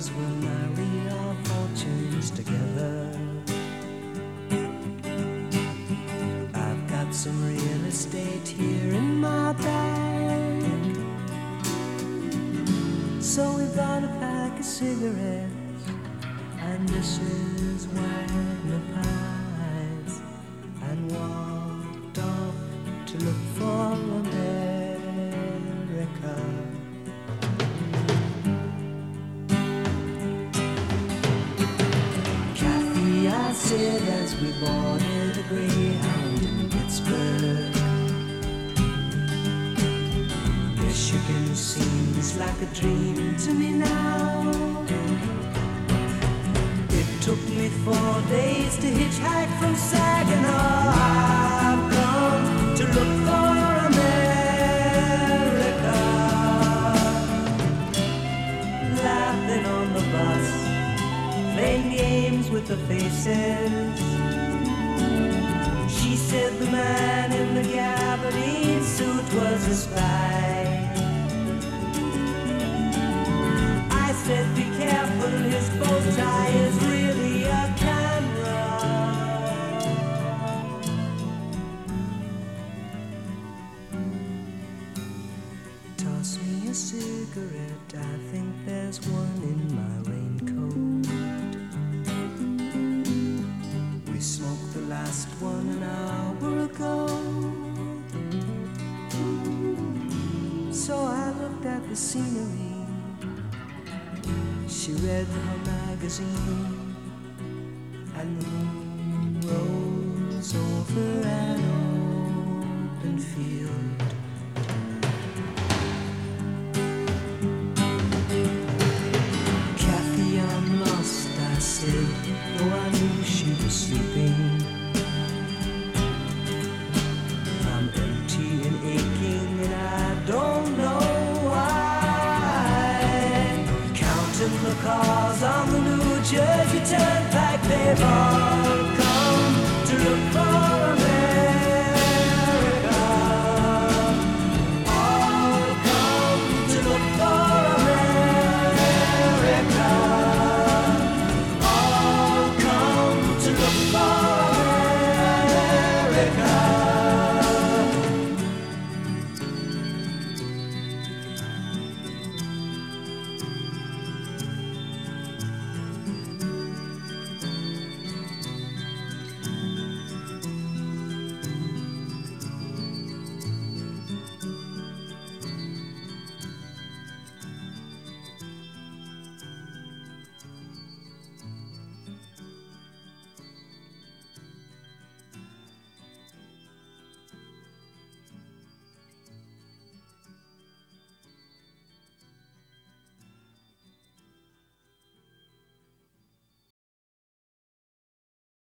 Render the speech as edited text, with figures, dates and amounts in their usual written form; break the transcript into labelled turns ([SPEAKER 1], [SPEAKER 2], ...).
[SPEAKER 1] suppose we'll marry our fortunes together. I've got some real estate here in my bag, so we've got a pack of cigarettes and dishes, Wagner pies, and walked off to look for America. Kathy, I said as we boarded a Greyhound in Pittsburgh, Michigan seems like a dream to me now. It took me 4 days to hitchhike from Saginaw. I've come to look for America. Laughing on the bus, playing games with the faces. She said the man in the gabardine suit was a spy. I said be careful, his bow tie is really a camera. Toss me a cigarette, I think there's one in my raincoat. We smoked the last one an hour ago. So I looked at the scenery. She read her magazine, and the moon rose over an open field. Kathy, I'm lost, I said, though I knew she was sleeping. I'm empty and aching, and I don't know the cars on the New Jersey Turnpike, they've all come.